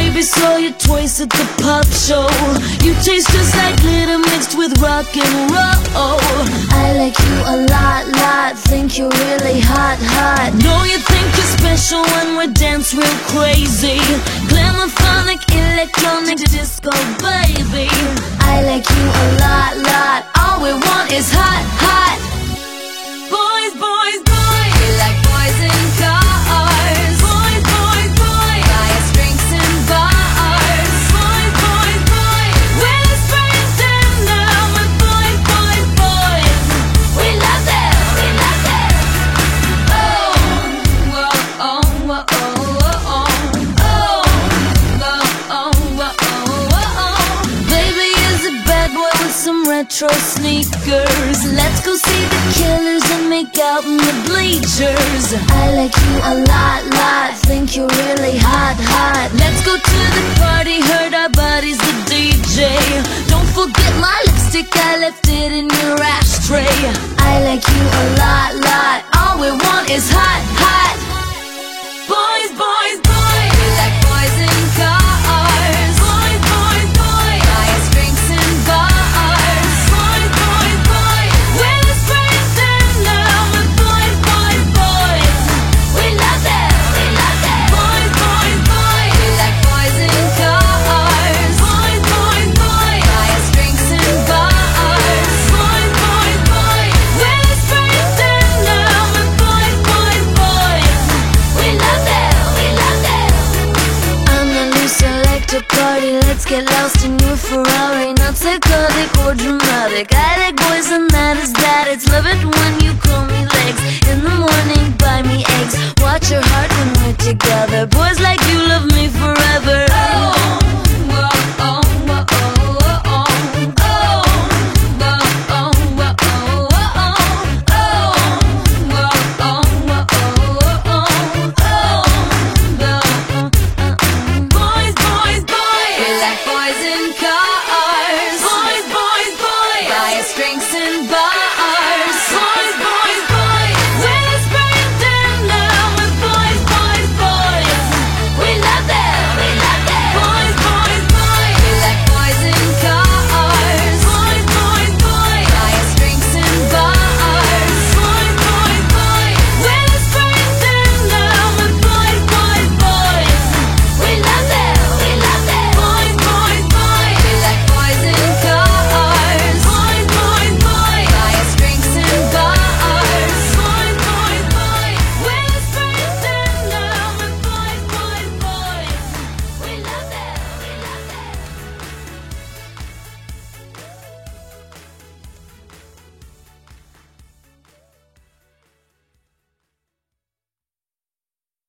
Baby, saw you twice at the pop show. You taste just like glitter mixed with rock and roll. I like you a lot, think you're really hot. Know you think you're special when we dance real crazy. Glamophonic, electronic, disco, baby. I like you a lot, all we want is hot. Boys, boys, boys. We like boys in cars. Boys, boys, boys. Buy us drinks in bars. Boys, boys, boys. We're the spring down with boys, boys, boys. We love them, we love them. Oh, whoa, oh, whoa, oh, oh, oh, oh, whoa, oh, oh. Baby is a bad boy with some retro sneakers. Let's go see the Killers and make out in the bleachers. I like you a lot, think you're really hot. Let's go to the party, hurt our bodies, the DJ. Don't forget my lipstick, I left it in your ashtray. I like you a lot, all we want is hot. Boys, boys, boys. We like boys in cars. Boys, boys, boys. Buy us drinks in bars. Boys, boys, boys. We're the spring down with boys, boys, boys. We love them, we love them. Boys, boys, boys. We like boys in cars. Boys, boys, boys. Buy us drinks in bars. Boys, boys, boys. We're the spring down with boys, boys, boys. We love them, we love them. I'm the loose selector party. Let's get lost in your Ferrari. Not psychotic or dramatic. I like boys and that is that. It's love it when you call me legs. In the morning, buy me eggs. Watch your heart when we're together. Boys like you love me forever. Oh, whoa, oh, whoa, oh, oh, oh, oh, whoa, oh, whoa, oh, oh, oh, whoa, oh, whoa, oh, oh, oh, boys, boys, boys. We like boys in cars. Boys, boys, boys. Buy us drinks in bars.